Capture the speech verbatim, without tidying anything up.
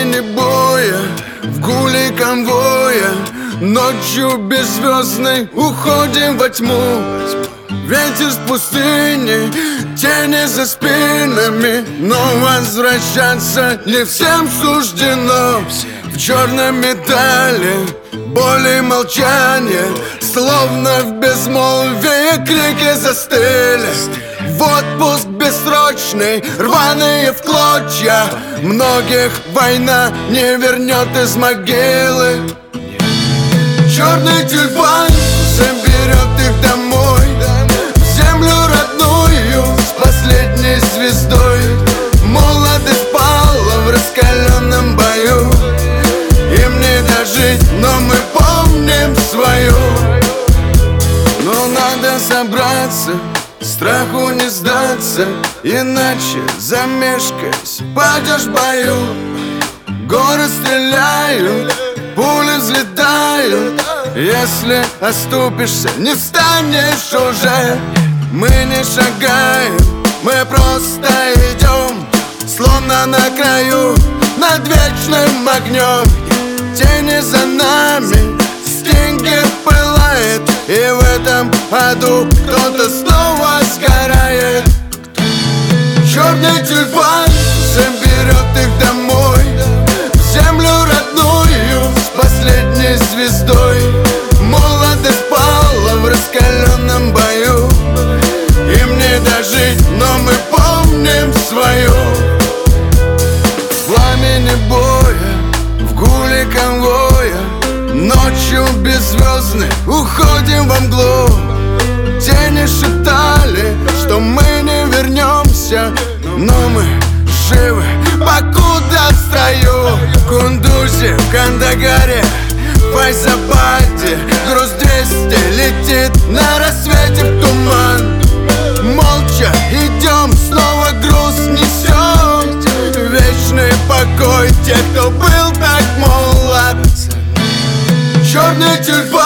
пламени боя, в гуле конвоя, ночью беззвездной уходим во тьму. Ветер с пустыни, тени за спинами, но возвращаться не всем суждено. В черном металле боли и молчание, словно в безмолвии крики застыли. В отпуск бессрочный, рваные в клочья, многих война не вернет из могилы. Черный тюльпан заберет их домой, в землю родную с последней звездой. Молодость пала в раскаленном бою, им не дожить, но мы помним свою. Но надо собраться, страху не сдаться, иначе замешкаясь падешь в бою. Горы стреляют, пули взлетают, если оступишься, не встанешь уже. Мы не шагаем, мы просто идем, словно на краю, над вечным огнем. Тени за нами, стингер пылает, и в этом аду кто-то снова сгорает. Черный тюльпан заберет их домой, в землю родную с последней звездой. Молодость пала в раскаленном бою, им не дожить, но мы помним свою. В пламени боя, в гуле конвоя, ночью беззвездной уходим во мглу. Тени шептали, что мы не вернемся, но мы живы, покуда в строю. В Кундузе, в Кандагаре, в Файзабаде груз двести летит на рассвете в туман. Молча идем, снова груз несем, вечный покой тех, кто был так молод. Черный тюльпан